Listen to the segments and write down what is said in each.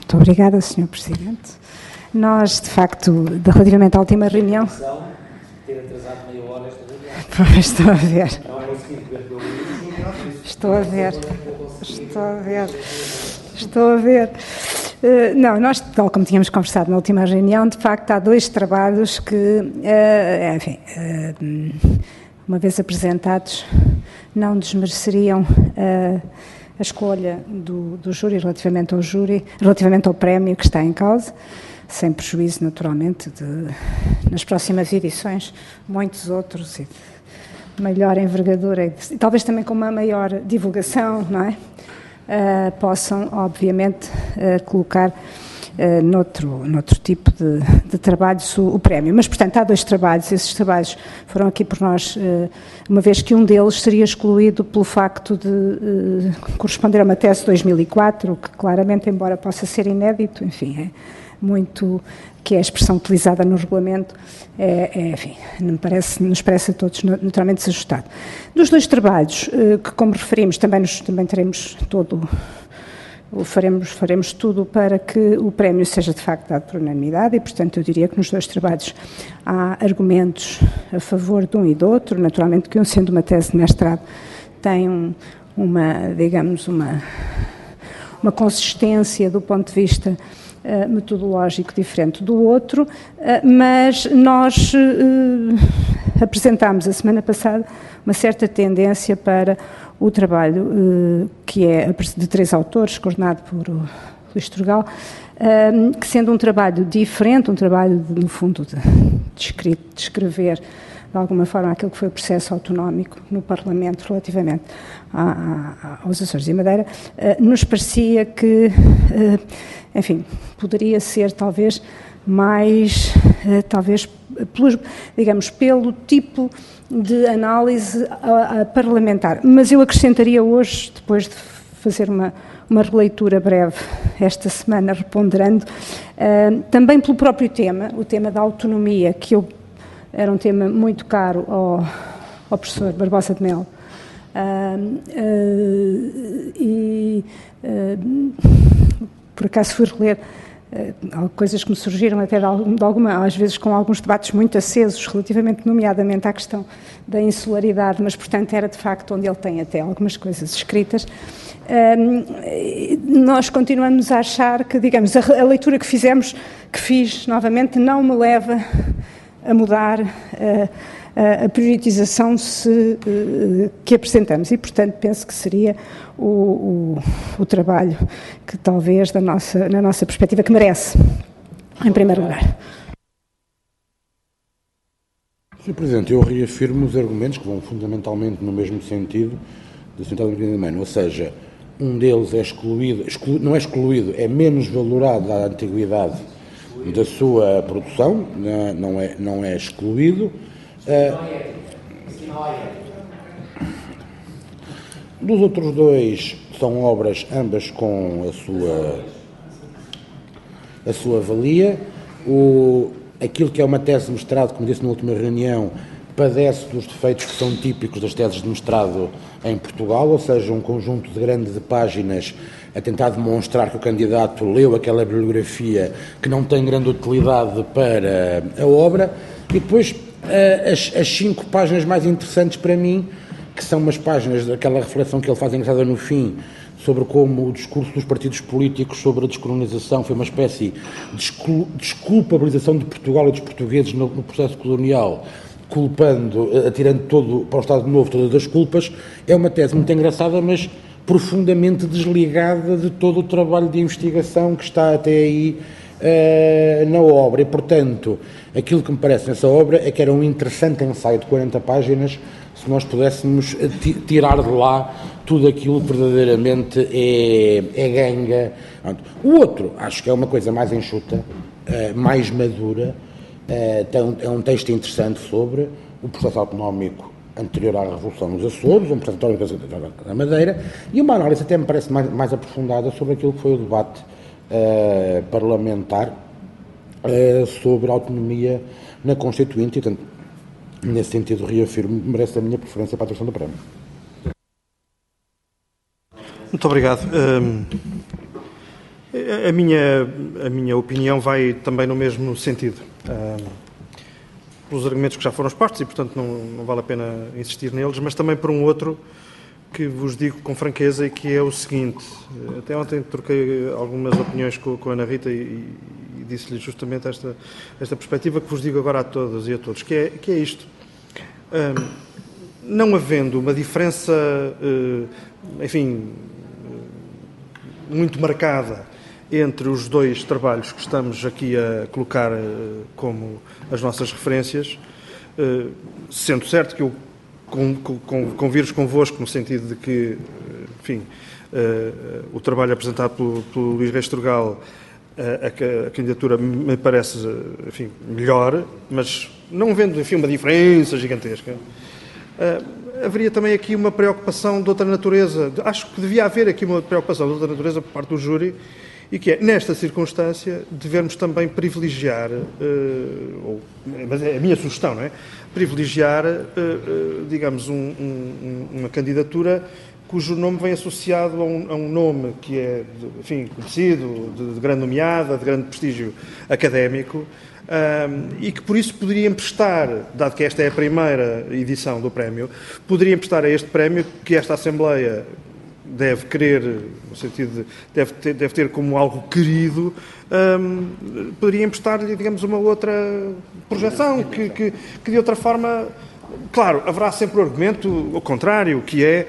Muito obrigada, Sr. Presidente. Nós, de facto, relativamente à última reunião... Ter atrasado meia hora esta reunião. Pois, estou a ver. Não consegui ver pelo Estou a ver. Não, nós, tal como tínhamos conversado na última reunião, de facto há dois trabalhos que, enfim, uma vez apresentados, não desmereceriam a escolha do júri relativamente ao prémio que está em causa, sem prejuízo, naturalmente, nas próximas edições, muitos outros, e de maior envergadura, e talvez também com uma maior divulgação, não é? Possam, obviamente, colocar noutro tipo de trabalhos o prémio. Mas, portanto, há dois trabalhos. Esses trabalhos foram aqui por nós, uma vez que um deles seria excluído pelo facto de corresponder a uma tese de 2004, que claramente, embora possa ser inédito, enfim, muito, que é a expressão utilizada no regulamento, enfim, nos parece a todos naturalmente desajustado. Dos dois trabalhos, que como referimos, também teremos faremos tudo para que o prémio seja de facto dado por unanimidade e, portanto, eu diria que nos dois trabalhos há argumentos a favor de um e do outro, naturalmente que um, sendo uma tese de mestrado, tem uma consistência do ponto de vista metodológico diferente do outro, mas nós apresentámos a semana passada uma certa tendência para o trabalho que é de 3 autores, coordenado por Luís Turgal, que sendo um trabalho diferente, um trabalho, no fundo, de descrever de alguma forma aquilo que foi o processo autonómico no Parlamento relativamente aos Açores e Madeira, nos parecia que, enfim, poderia ser talvez mais, pelo tipo de análise parlamentar. Mas eu acrescentaria hoje, depois de fazer uma releitura breve esta semana, reponderando, também pelo próprio tema, o tema da autonomia, que era um tema muito caro ao professor Barbosa de Melo. Por acaso fui reler coisas que me surgiram até às vezes com alguns debates muito acesos relativamente, nomeadamente, à questão da insularidade, mas, portanto, era de facto onde ele tem até algumas coisas escritas. Nós continuamos a achar que, digamos, a leitura que fiz novamente, não me leva a mudar a priorização que apresentamos e, portanto, penso que seria o trabalho que talvez na nossa perspectiva que merece, em primeiro lugar. Sr. Presidente, eu reafirmo os argumentos que vão fundamentalmente no mesmo sentido da Sra. Margarida Mano, ou seja, um deles é não é excluído, é menos valorado à antiguidade da sua produção, não é excluído. Dos outros dois são obras ambas com a sua valia. Aquilo que é uma tese de mestrado, como disse na última reunião, padece dos defeitos que são típicos das teses de mestrado em Portugal, ou seja, um conjunto de grandes páginas a tentar demonstrar que o candidato leu aquela bibliografia que não tem grande utilidade para a obra, e depois as 5 páginas mais interessantes para mim, que são umas páginas daquela reflexão que ele faz engraçada no fim, sobre como o discurso dos partidos políticos sobre a descolonização foi uma espécie de desculpabilização de Portugal e dos portugueses no processo colonial, atirando todo para o Estado Novo todas as culpas. É uma tese muito engraçada, mas profundamente desligada de todo o trabalho de investigação que está até aí na obra. E, portanto, aquilo que me parece nessa obra é que era um interessante ensaio de 40 páginas se nós pudéssemos tirar de lá tudo aquilo que verdadeiramente é ganga. O outro, acho que é uma coisa mais enxuta, mais madura, é um texto interessante sobre o processo autonómico anterior à Revolução nos Açores, um processo autonómico da Madeira, e uma análise até me parece mais aprofundada sobre aquilo que foi o debate parlamentar sobre a autonomia na Constituinte, e, portanto, nesse sentido, reafirmo, merece a minha preferência para a atração do prémio. Muito obrigado. A minha opinião vai também no mesmo sentido. Pelos argumentos que já foram expostos e, portanto, não vale a pena insistir neles, mas também por um outro que vos digo com franqueza e que é o seguinte. Até ontem troquei algumas opiniões com a Ana Rita e disse-lhe justamente esta perspectiva que vos digo agora a todas e a todos, que é isto. Não havendo uma diferença, enfim, muito marcada entre os dois trabalhos que estamos aqui a colocar como as nossas referências, sendo certo que eu conviro convosco no sentido de que, enfim, o trabalho apresentado pelo Luís Reis Turgal, a candidatura me parece, enfim, melhor, mas não vendo, enfim, uma diferença gigantesca, haveria também aqui uma preocupação de outra natureza. Acho que devia haver aqui uma preocupação de outra natureza por parte do júri, e que é, nesta circunstância, devemos também privilegiar, mas é a minha sugestão, não é? Privilegiar, digamos, uma candidatura cujo nome vem associado a um nome que é, enfim, conhecido, de grande nomeada, de grande prestígio académico, e que por isso poderia emprestar, dado que esta é a primeira edição do prémio, poderia emprestar a este prémio que esta Assembleia deve querer, no sentido de deve ter como algo querido, poderia emprestar-lhe, digamos, uma outra projeção que de outra forma, claro, haverá sempre o argumento contrário,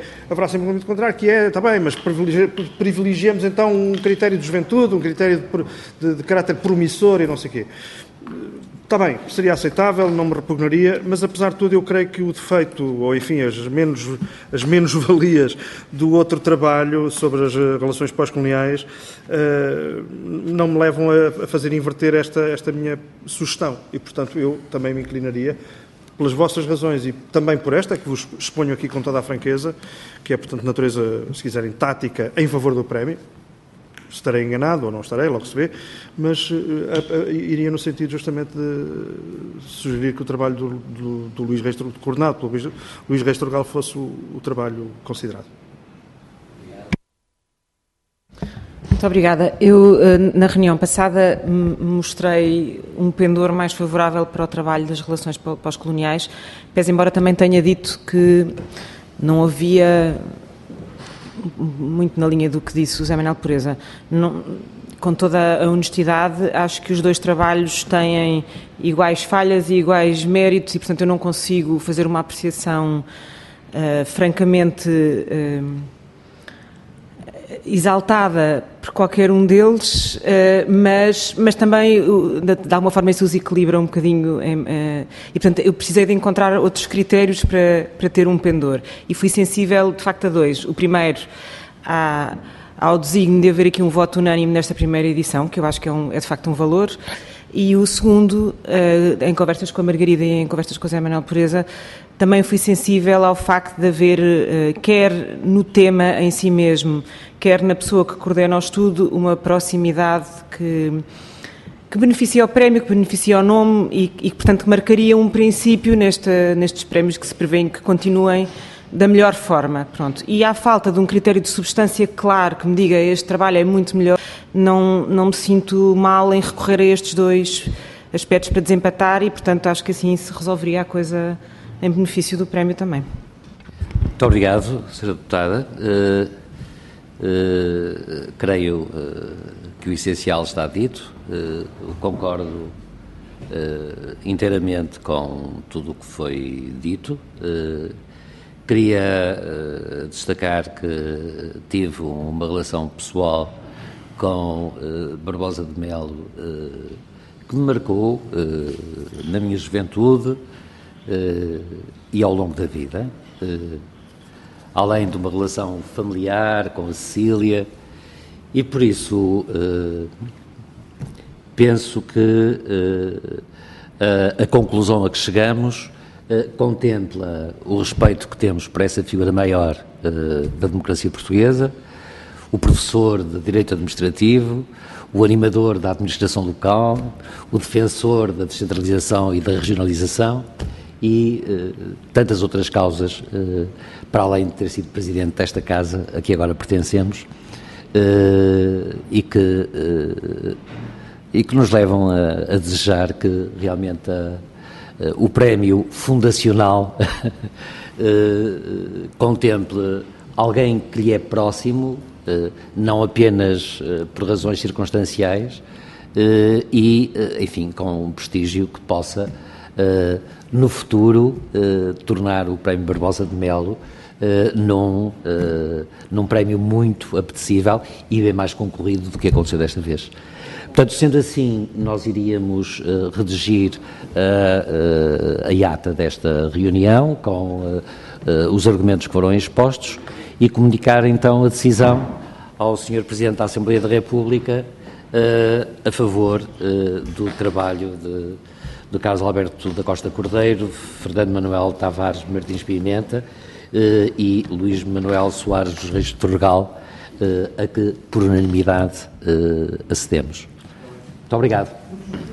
está bem, mas privilegiemos então um critério de juventude, um critério de caráter promissor e não sei o quê. Está bem, seria aceitável, não me repugnaria, mas apesar de tudo eu creio que o defeito, ou enfim, as menos-valias do outro trabalho sobre as relações pós-coloniais não me levam a fazer inverter esta minha sugestão. E, portanto, eu também me inclinaria, pelas vossas razões e também por esta, que vos exponho aqui com toda a franqueza, que é, portanto, de natureza, se quiserem, tática, em favor do prémio. Estarei enganado ou não estarei, logo se vê, mas iria no sentido justamente de sugerir que o trabalho do Luís Reis, coordenado pelo Luís Reis Turgal, fosse o trabalho considerado. Muito obrigada. Eu, na reunião passada, mostrei um pendor mais favorável para o trabalho das relações pós-coloniais, pese embora também tenha dito que não havia, muito na linha do que disse o José Manuel Pureza, com toda a honestidade, acho que os dois trabalhos têm iguais falhas e iguais méritos e, portanto, eu não consigo fazer uma apreciação francamente exaltada por qualquer um deles, mas também, de alguma forma, isso os equilibra um bocadinho e, portanto, eu precisei de encontrar outros critérios para ter um pendor e fui sensível, de facto, a dois. O primeiro, ao desígnio de haver aqui um voto unânime nesta primeira edição, que eu acho que é de facto um valor, e o segundo, em conversas com a Margarida e em conversas com o José Manuel Pureza, também fui sensível ao facto de haver, quer no tema em si mesmo, quer na pessoa que coordena o estudo, uma proximidade que beneficia o prémio, que beneficia o nome e que, portanto, marcaria um princípio nestes prémios que se prevêem que continuem da melhor forma. Pronto. E à falta de um critério de substância claro que me diga este trabalho é muito melhor, não me sinto mal em recorrer a estes dois aspectos para desempatar e, portanto, acho que assim se resolveria a coisa em benefício do prémio também. Muito obrigado, Sra. Deputada. Creio que o essencial está dito. Concordo inteiramente com tudo o que foi dito. Queria destacar que tive uma relação pessoal com Barbosa de Melo que me marcou na minha juventude e ao longo da vida, além de uma relação familiar com a Cecília, e por isso penso que a conclusão a que chegamos contempla o respeito que temos por essa figura maior da democracia portuguesa, o professor de Direito Administrativo, o animador da administração local, o defensor da descentralização e da regionalização e tantas outras causas, para além de ter sido presidente desta casa a que agora pertencemos, e que nos levam a desejar que realmente o prémio fundacional contemple alguém que lhe é próximo, não apenas por razões circunstanciais, e, enfim, com um prestígio que possa, no futuro, tornar o Prémio Barbosa de Melo num prémio muito apetecível e bem mais concorrido do que aconteceu desta vez. Portanto, sendo assim, nós iríamos redigir a ata desta reunião com os argumentos que foram expostos e comunicar então a decisão ao Sr. Presidente da Assembleia da República a favor do trabalho de Carlos Alberto da Costa Cordeiro, Fernando Manuel Tavares Martins Pimenta e Luís Manuel Soares dos Reis de Torregal, a que por unanimidade acedemos. Muito obrigado.